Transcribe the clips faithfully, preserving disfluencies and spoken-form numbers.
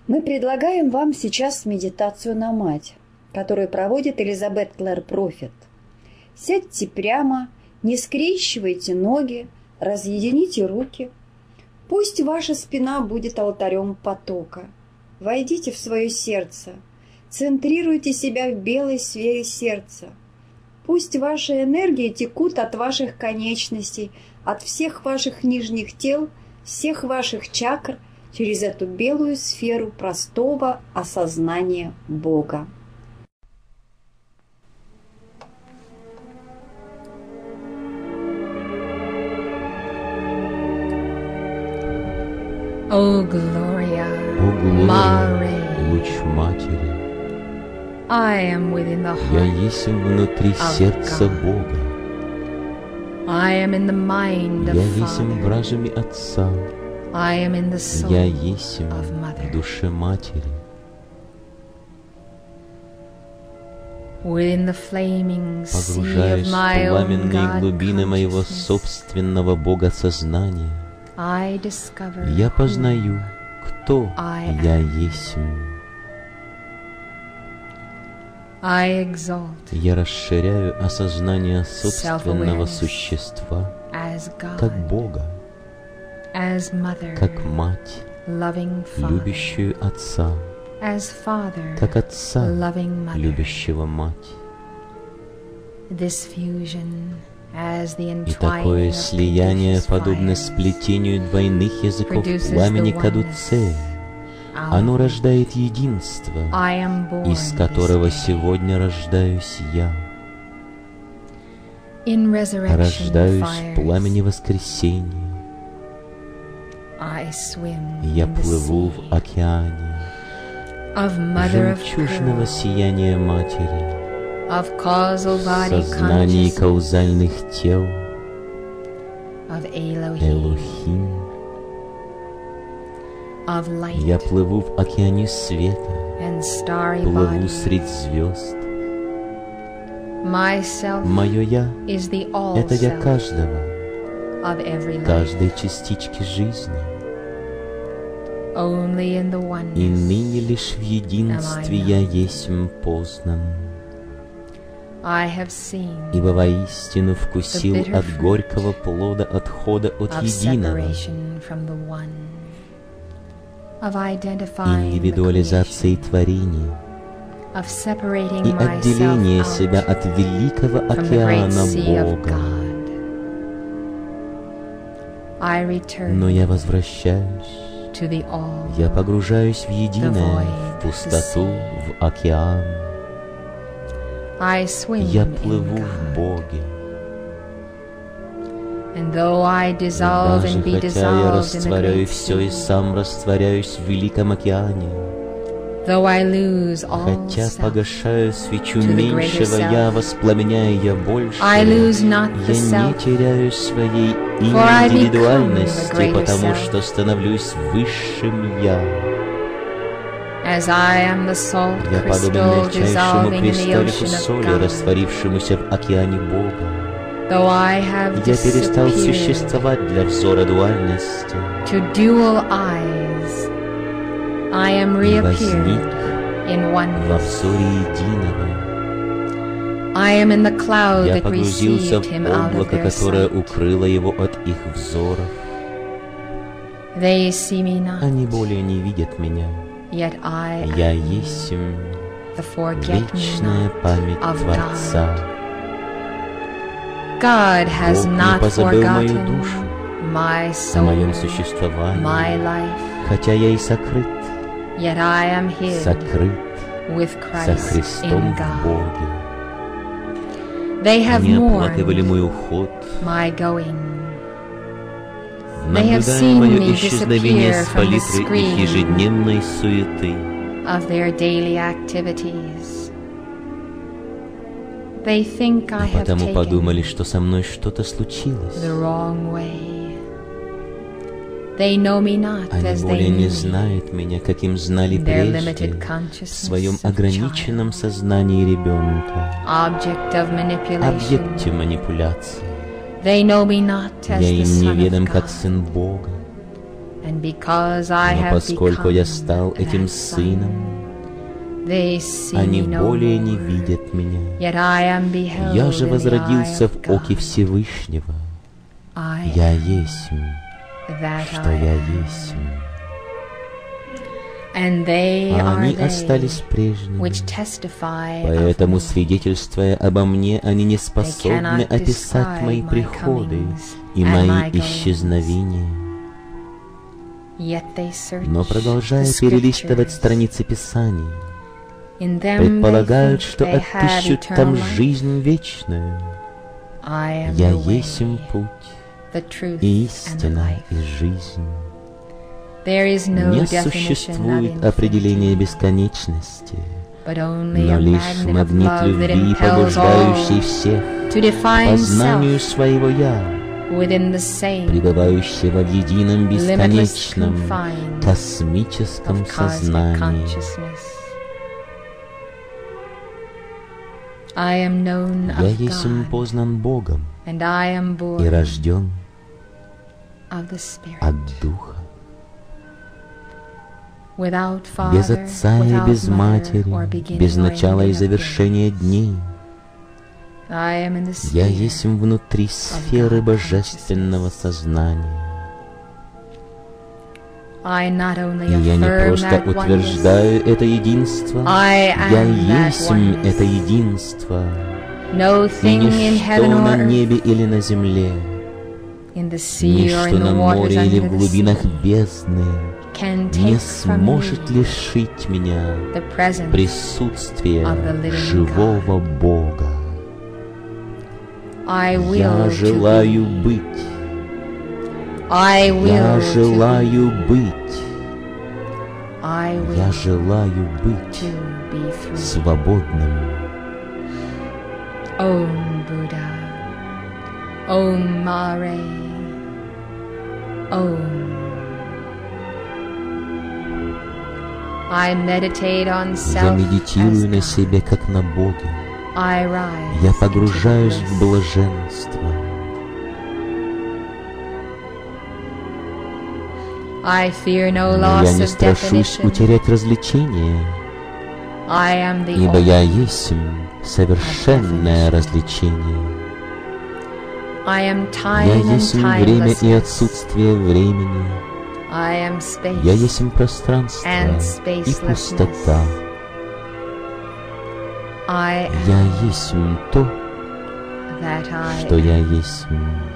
Мы предлагаем вам сейчас медитацию на мать, которую проводит Элизабет Клэр Профит. Сядьте прямо, не скрещивайте ноги, разъедините руки. Пусть ваша спина будет алтарем потока. Войдите в свое сердце, центрируйте себя в белой сфере сердца. Пусть ваши энергии текут от ваших конечностей, от всех ваших нижних тел, всех ваших чакр, через эту белую сферу простого осознания Бога. О, Глория, луч Матери, I am within the я heart есть внутри сердца God. Бога, I am in the mind я of есть в Father. разуме Отца, I am in the soul я есть of в Mother. душе Матери. Within the flaming sea of Погружаясь в my own пламенные God глубины моего consciousness, собственного Богосознания, I discover я who познаю, кто I я am. есть. I exalt Я расширяю осознание собственного Self-awareness существа as God, как Бога, as Mother, как Мать, loving Father, любящую Отца, as Father, как Отца, loving Mother. любящего Мать. This fusion, as the И такое entwining of слияние prodigious подобно fires, сплетению двойных языков produces пламени the Кадуцея. out Оно рождает единство, I am born из которого this day. сегодня рождаюсь я. In resurrection Рождаюсь в fires, пламени воскресения. I swim Я in the плыву sea в океане of Mother of жемчужного pearl, сияния Матери, of causal body сознаний consciousness, каузальных тел, of Elohim, Элохим. of light Я плыву в океане света, and starry плыву body. средь звезд. Myself Мое «Я» is the — all это «Я» self каждого, of every life. каждой частички жизни. Only in the И oneness ныне лишь в единстве я есмь познан, I have seen ибо воистину вкусил bitter от fruit горького плода отхода от of единого. separation from the one, of identifying the Индивидуализации creation, творения of separating и myself отделения out себя от великого from the great океана sea of Бога. God. I return Но я возвращаюсь, to the all, я погружаюсь в единое, void, в пустоту, the в океан. I swim Я in плыву в God. Боге. And though I И dissolve даже and be хотя я dissolved in the растворяю great все и sea, сам растворяюсь в великом океане, though I lose all хотя self, погашаю свечу to the greater меньшего self, я, воспламеняя я больше, I lose not the я не self, теряю своей for I become the индивидуальности, greater потому self. что становлюсь высшим я. as I am the salt Я подобен crystal мельчайшему dissolving in the кристаллику ocean of соли, God. растворившемуся в океане Бога. Though I have Я перестал disappeared существовать для взора дуальности to dual eyes, I am и возник reappeared in во oneness. взоре единого. I am in the cloud Я that погрузился received в him out of облако, their которое sight. укрыло его от их взоров. They see me not, Они более не видят меня. yet I Я am есть the forget-me-not вечная память of Творца. God has Бог не not позабыл мою forgotten душу, my о soul, моем существовании, my life, хотя я и сокрыт, yet I am hid сокрыт with со Christ Христом in в God. Боге. They have Они оплакивали mourned мой уход, my going. They have наблюдая seen мое me исчезновение disappear с from the палитры их screen ежедневной суеты. of their daily activities. They think I И have потому подумали, taken что со мной что-то случилось. the wrong way. They know me not Они as they более не knew me знают меня, каким знали in their прежде, limited в consciousness своем of ограниченном child, сознании ребенка, object of объекте manipulation. манипуляции. They know me not as Я the им Son неведом, of как God, Сын Бога, And because I Но have поскольку я become стал этим that сыном, son, they see они me no более не more. видят меня. Yet I am beheld Я же in the возродился eye в of оке God. Всевышнего. I Я am есть, that что I я am. есть. And they А are они they остались прежними. which testify Поэтому, of me. свидетельствуя обо мне, они не способны cannot описать describe мои my приходы comings и and мои my goings. исчезновения. Yet they search Но, продолжая the перелистывать scriptures. страницы Писаний, In them предполагают, they think что they have отыщут eternal там life. жизнь вечную. I am Я the way, есть им путь, the truth, и and the истина, life. и жизнь. There is no Не definition of существует определения infinity, бесконечности, but only но a лишь magnet of магнит love that любви, impels побуждающий all всех to define по знанию self своего «Я», within the same пребывающего в едином limitless бесконечном confines космическом of cosmic сознании. consciousness. I am known Я of есть God, познан Богом and I am и born рожден of the Spirit. от Духа. Without father, Без отца и without без mother, матери, or beginning без or начала и ending of завершения days. дней. I am in the Я sphere есть внутри сферы God божественного сознания. I not only И я не affirm просто that oneness, утверждаю это единство, I я am that есть oneness. это единство. No И thing in ничто heaven на or earth, небе или на земле, in the sea or ничто in на the waters море или under в the глубинах sea, бездны can не take from сможет me лишить меня the presence присутствия of the living живого Бога. I will Я to желаю be. быть, I will я to желаю be. быть, I will я желаю быть to be free. свободным. Om Buddha, Om Mare, Om. I meditate on Я self медитирую as на God. себе, как на Боге. I rise Я into погружаюсь bliss. в блаженство. I fear no Но я loss не of страшусь definition. утерять развлечение, I am the ибо я only. есть совершенное развлечение. I am time Я and есть время и timelessness. отсутствие времени. I am space Я есть пространство and и spacelessness. пустота. I Я am есть то, that I что am. я есть.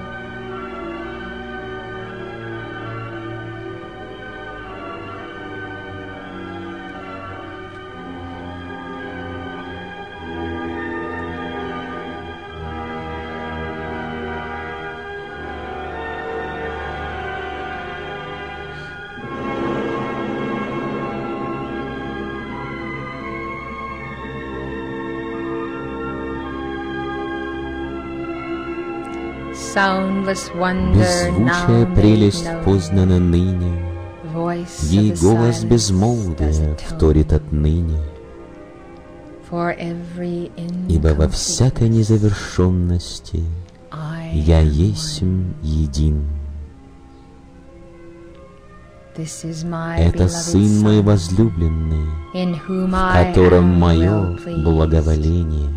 Soundless wonder now Беззвучая made прелесть known. познана ныне, Voice of ей the голос silence безмолвия does atone. вторит отныне. For every Ибо во incompleteness всякой незавершенности I я am есть one. един. This is my Это beloved Сын мой Son, возлюбленный, in whom в I котором am мое well pleased. благоволение.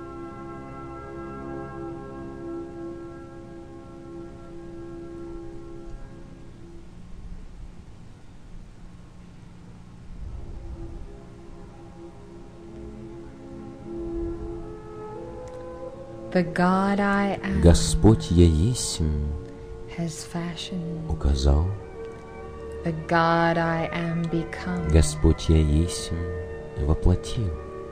The God I am Господь я есть has fashioned. указал, The God I am become. Господь я есть воплотил.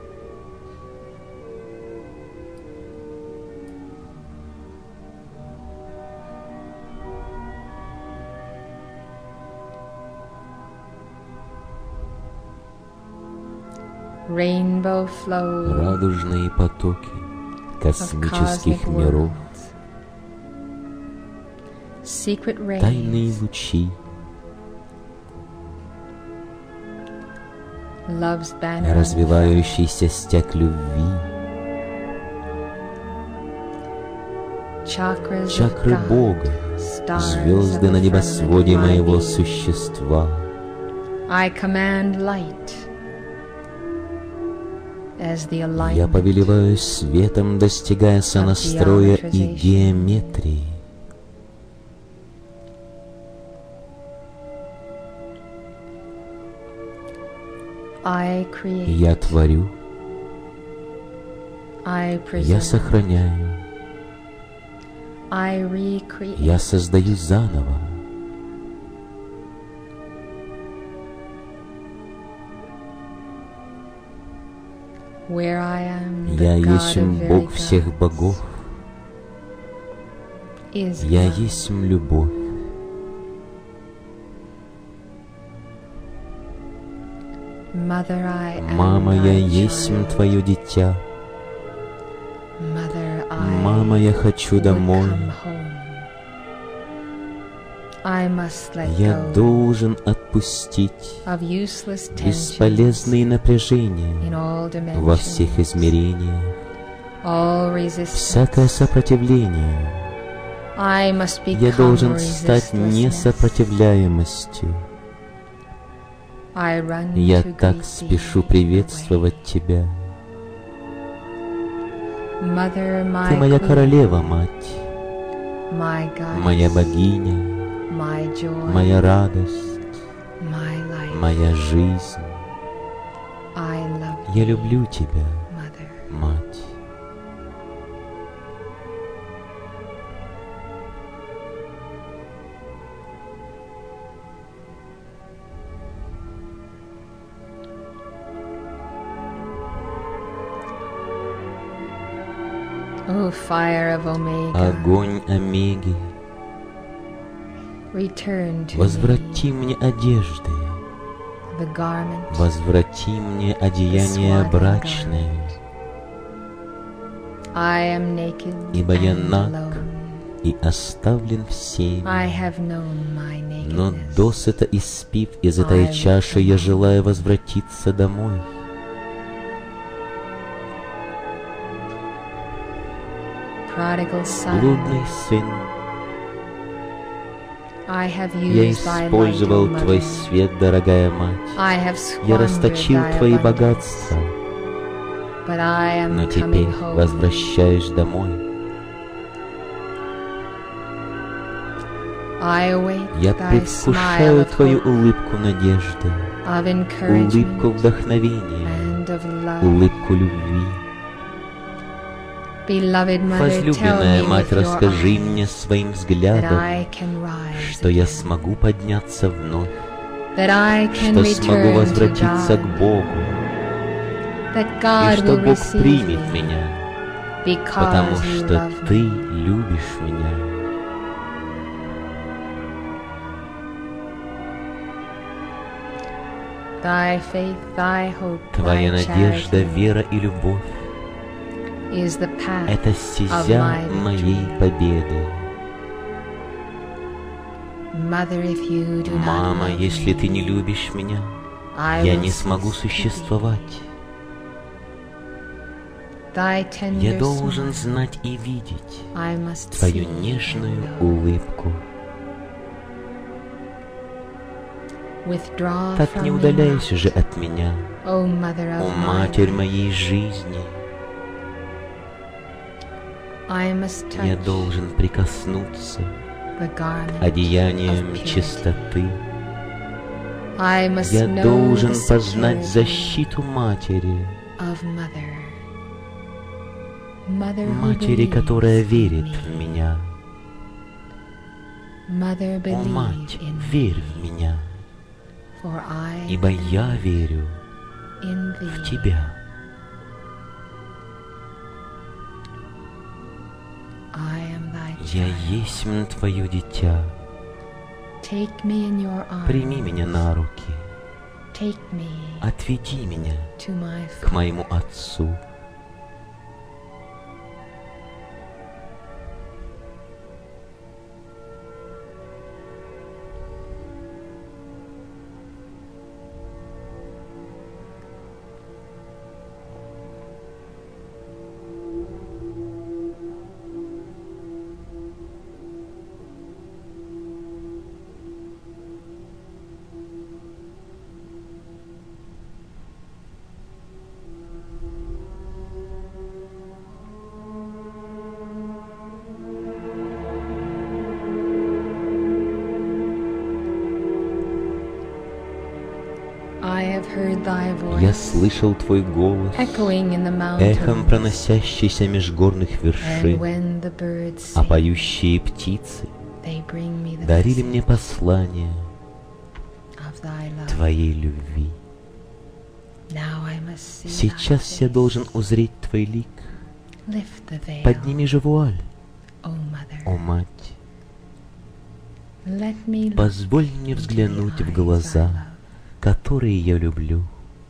Rainbow flow Радужные потоки of космических cosmic миров, worlds. Secret тайные rays, лучи, love's banner, развивающийся стяг любви, chakras of чакры God, Бога, звезды на небосводе моего существа. I command light as the Я alignment повелеваю светом, достигая сонастроя и геометрии. I create, Я творю, I я preserve, сохраняю, I recreate. я создаю заново. Where I am Я the God есть of very Бог всех gods богов, is я love. есть любовь. Mother, I am Мама, я thy есть child. твое дитя. Mother, I Мама, я хочу would домой. come home. I must let Я go должен отпустить of useless tensions бесполезные напряжения in all во всех dimensions, измерениях, all resistance. всякое сопротивление. I must Я become должен стать resistlessness. несопротивляемостью. I run Я to так greet спешу thee приветствовать тебя. away. Mother, my Ты моя queen, королева, мать, my goddess, моя богиня, my joy, моя радость, my life. моя жизнь. I love Я thee, люблю тебя, Mother. мать. O fire of Omega, Огонь Омеги, return to возврати мне одежды, me the garment возврати мне одеяние брачное, I am naked ибо я and наг alone. и оставлен всеми. I have known my Но nakedness. досыта испив из этой чаши, я желаю возвратиться домой. Prodigal son, Блудный сын, I have я used thy light, использовал O твой mother. свет, дорогая мать. I have Я squandered расточил thy твои abundance, богатства, but I am но теперь coming home. возвращаюсь домой. I await Я thy предвкушаю smile of твою hope, улыбку надежды, of улыбку encouragement вдохновения, and of love. улыбку любви. Beloved mother, tell Возлюбленная me мать, with your расскажи eyes мне своим that взглядом, I can rise что я again, смогу подняться вновь, that I can что смогу return to возвратиться God, к Богу, that и God что will Бог receive примет me меня, потому because you что love Ты me. любишь меня. Thy faith, thy hope, Твоя thy надежда, charity вера и любовь is the — path это of стезя my моей victory. победы. Mother, if you do not Мама, love если me, Ты не любишь меня, I я will не смогу cease to be. существовать. Thy Я tender должен smile, знать и видеть I must Твою see нежную and know. улыбку. Withdraw Так from не me удаляйся not, же от меня, O mother о of my Матерь life. моей жизни. I must touch Я должен прикоснуться the garment одеянием of purity. чистоты. I must Я know должен the познать security защиту Матери, of mother. Mother who Матери, believes которая in верит me. в меня. Mother, О, believe Мать, in me, верь в меня, for I ибо я верю in в thee. Тебя. I am thy Я child. есть Твое дитя. Take me in your arms. Прими меня на руки, Take me отведи меня to my к моему Отцу. I have heard thy Я voice слышал Твой голос, echoing in the эхом mountains, проносящийся меж горных and вершин, when the birds а sing, поющие птицы they bring me the дарили message мне послание of thy love. Твоей любви. Now I must see Сейчас thy я face. должен узреть Твой лик. Lift the veil, Подними же вуаль, O mother. о Мать. Let me look Позволь мне into the взглянуть eyes в I глаза, love. которые я люблю.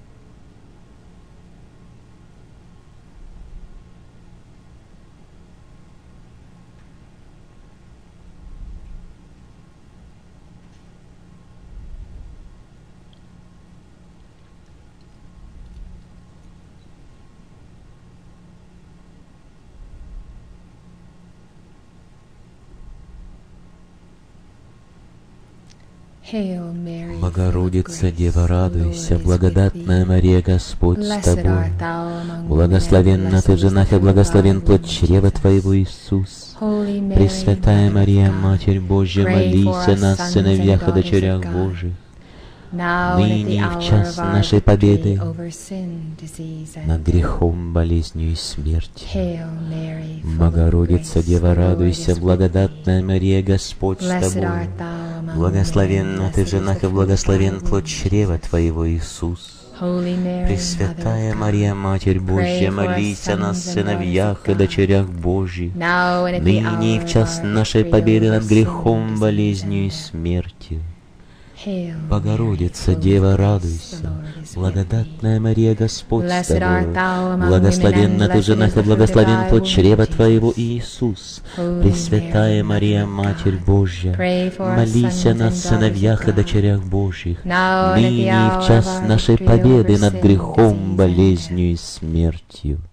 Hail Mary, Богородица, full of Дева, grace, радуйся, the Lord is with благодатная thee. Мария, Господь с Blessed тобой. art thou among women, Благословенна and ты в blessed is женах, the и fruit благословен of thy плод womb, чрева Jesus. Твоего, Иисус. Holy Mary, Пресвятая Mother of Мария, God, Матерь Божья, pray молись for о us, нас, sons and сыновьях и daughters of дочерях God, Божьих, now and at the ныне и в hour час of our нашей victory победы over sin, disease, and над death. грехом, болезнью и смертью. Hail Mary, full of Богородица, grace, Дева, the Lord радуйся, is with thee. благодатная Мария, Господь с Blessed тобой. art thou among Благословенна women, ты в blessed is женах, the и fruit of благословен thy плод womb, чрева Jesus. Твоего, Иисус. Holy Mary, Mother Пресвятая of Мария, God, Матерь Божья, pray for us, молись о нас, sons and сыновьях daughters и of God, дочерях Божьих, now and at the ныне и hour в of час our нашей victory победы over над sin, грехом, disease, болезнью и and death. смертью. Hail Богородица, Mary, full Дева, of grace, радуйся, the Lord is with thee. благодатная Мария, Господь с Blessed art тобою. thou among Благословенна women, ты в and женах, blessed и is the fruit of благословен thy плод womb, чрева Твоего, Jesus. Иисус. Holy Пресвятая Mary, Мария, Mother of Матерь God, Божья, pray for us, молись о sons нас, and daughters of сыновьях и God, дочерях Божьих, now and at the ныне и в hour of час our нашей victory over победы над sin, грехом, disease, and death. болезнью и смертью.